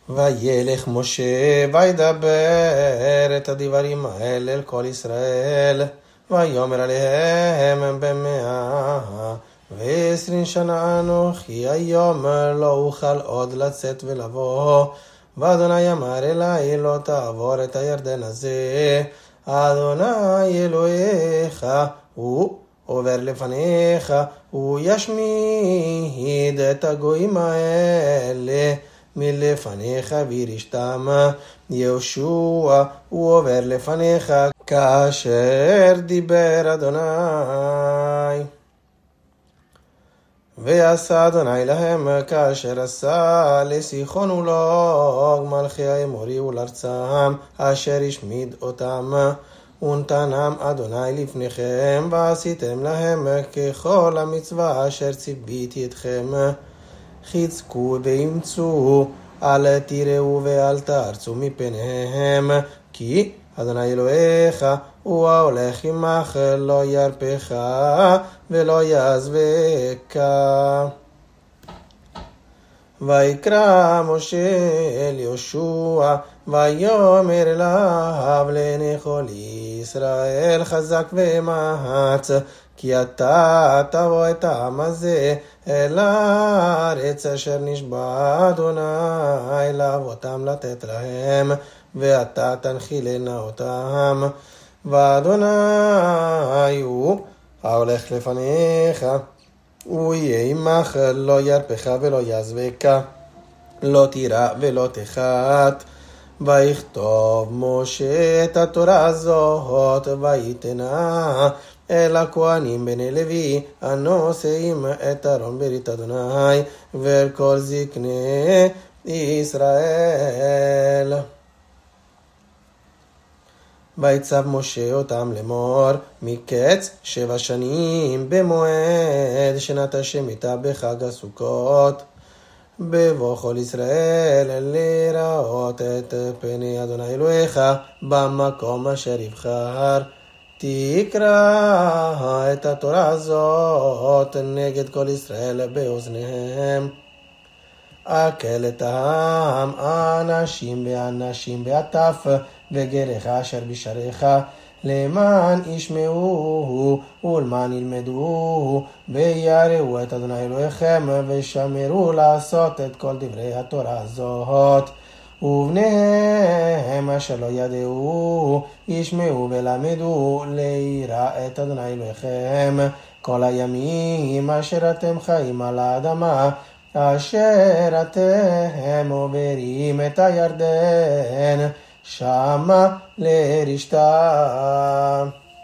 וילך משה וידבר את הדברים האלה אל כל ישראל, ויאמר עליהם 120 שנה אנוכי היום לא אוכל עוד לצאת ולבוא. ואדוני אמר אלי לא תעבור את הירדן הזה, אדוני אלוהיך הוא עובר לפניך, הוא ישמיד את הגויים האלה מלפניך וירשתם. יהושע הוא עובר לפניך כאשר דיבר אדוני. ועשה אדוני להם כאשר עשה לסיחון ולעוג מלכי האמורי ולארצם אשר השמיד אותם. ונתנם אדוני לפניכם ועשיתם להם ככל המצווה אשר ציוויתי אתכם. חזקו ואמצו, אל תיראו ואל תרצו מפניהם, כי אדוני אלוהיך הוא ההולך עמך, לא ירפך ולא יעזבך. ויקרא משה אל יהושע ויאמר אליו לעיני כל ישראל חזק ואמץ, כי אתה תבוא את העם הזה אל הארץ אשר נשבע אדוני לאבותם לתת להם, ואתה תנחילנה אותם. ואדוני הוא ההולך לפניך, הוא יהיה עמך, לא ירפך ולא יעזבך, לא תירא ולא תחת. ויכתוב משה את התורה הזאת ויתנה אל הכהנים בני לוי הנושאים את ארון ברית אדוני ואל כל זקני ישראל. ויצב משה אותם לאמור, מקץ 7 שנים במועד שנת השמיטה בחג הסוכות, בבוא כל ישראל לראות את פני אדוני אלוהיך במקום אשר יבחר. תקרא את התורה הזאת נגד כל ישראל באוזניהם. הקל את העם, אנשים ואנשים בעטף וגרך אשר בשעריך, למען ישמעו ולמען ילמדו ויראו את אדוני אלוהיכם ושמרו לעשות את כל דברי התורה הזאת. ובניהם אשר לא ידעו ישמעו ולמדו לירא את אדוני אלוהיכם כל הימים אשר אתם חיים על האדמה, אשר אתם עוברים את הירדן שמה לרשתה.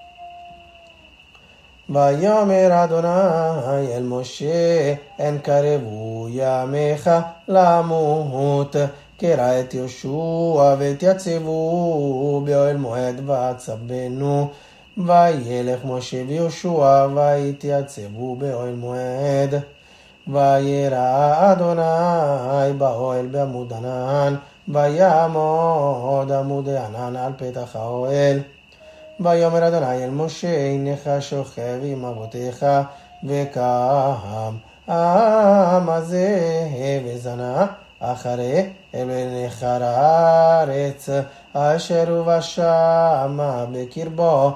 ויאמר אדוני אל משה, אין קרבו ימיך למות. קרא את יהושע ותייצבו באוהל מועד ועצבנו. וילך משה ויהושע ויתייצבו באוהל מועד. וירא אדוני באוהל בעמוד ענן, ויעמוד עמוד הענן על פתח האוהל. ויאמר אדוני אל משה, הנך שוכב עם אבותיך, וקם העם הזה וזנה אחרי אלוהי נכר הארץ אשר ובשמה בקרבו,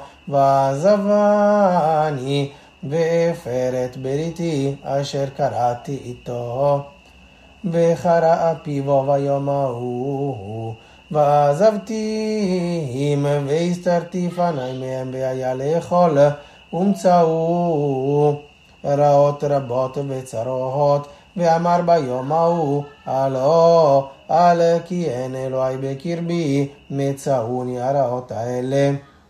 ועזבני והפר את בריתי אשר קראתי איתו. וחרה פיו ביום ההוא, ועזבתים והסתרתי פני מהם והיה לאכול, ומצאו רעות רבות וצרות. ואמר ביום ההוא, הלא אל כי אין אלוהי בקרבי, מצאוני הרעות האלה.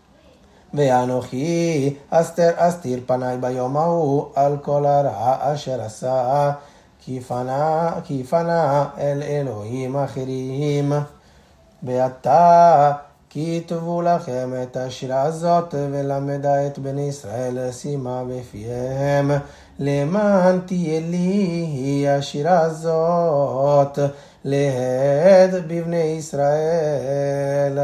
ואנוכי אסתיר פני ביום ההוא על כל הרע אשר עשה, כי פנה אל אלוהים אחרים. ועתה כתבו לכם את השירה הזאת ולמדה את בני ישראל שימה בפיהם, למען תהיה לי השירה הזאת להד בבני ישראל.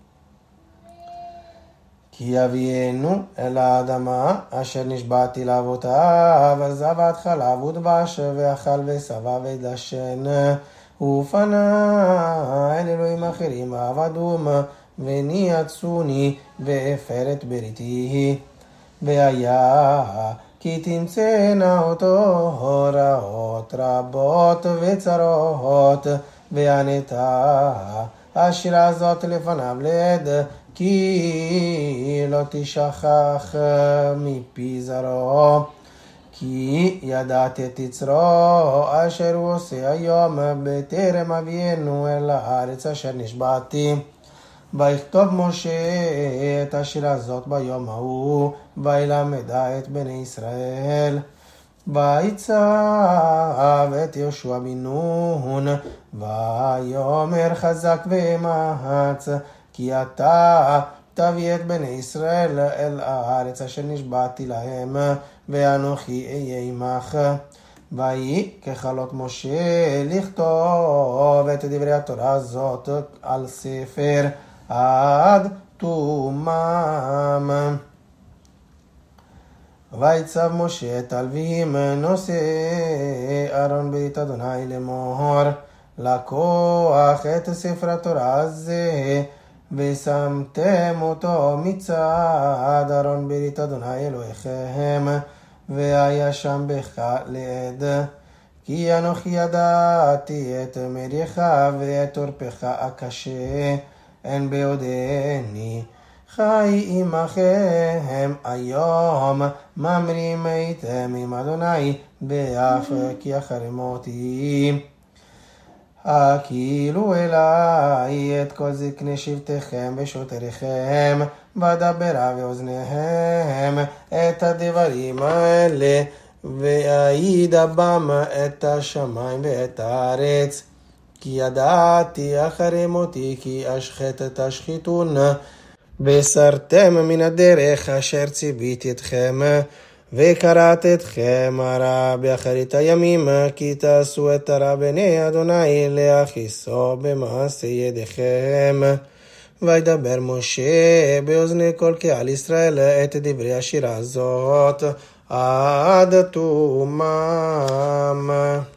כי אבינו אל האדמה אשר נשבעתי לאבותיו, זבת חלב ודבש ואכל ושבע ודשן. ופנה אל אלוהים אחרים ועבדום, וניאצוני והפר את בריתי. והיה כי תמצאנה אותו רעות רבות וצרות, וענתה השירה הזאת לפניו לעד, כי לא תשכח מפי זרעו, כי ידעת את יצרו אשר הוא עושה היום בטרם אבינו אל הארץ אשר נשבעתי. ויכתוב משה את השירה הזאת ביום ההוא, וילמדה את בני ישראל. ויצב את יהושע בן נון, ויאמר חזק ואמץ, כי אתה תביא את בני ישראל אל הארץ אשר נשבעתי להם, ואנוכי אהיה עמך. ויהי ככלות משה לכתוב את דברי התורה הזאת על ספר עד תומם. ויצב משה את הלוויים נושא אהרון ברית אדוני לאמור, לקוח את ספר התורה הזה ושמתם אותו מצד אהרון ברית אדוני אלוהיכם, והיה שם בך לעד, כי אנוכי ידעתי את מריך ואת עורפך הקשה, אין ביודעני חי עמכם היום, ממרים הייתם עם אדוני, ואף כי אחריהם אותי. הקהילו אליי את כל זקני שבטיכם ושוטריכם, ודברה באוזניהם את הדברים האלה, והעידה בם את השמיים ואת הארץ. כי ידעתי אחרי מותי כי אשחט תשחיתון, וסרתם מן הדרך אשר ציוויתי אתכם, וקראת אתכם הרע באחרית הימים, כי תעשו את הרע בעיני אדוני להכיסו במעשה ידיכם. וידבר משה באוזני כל קהל ישראל את דברי השירה הזאת עד תומם.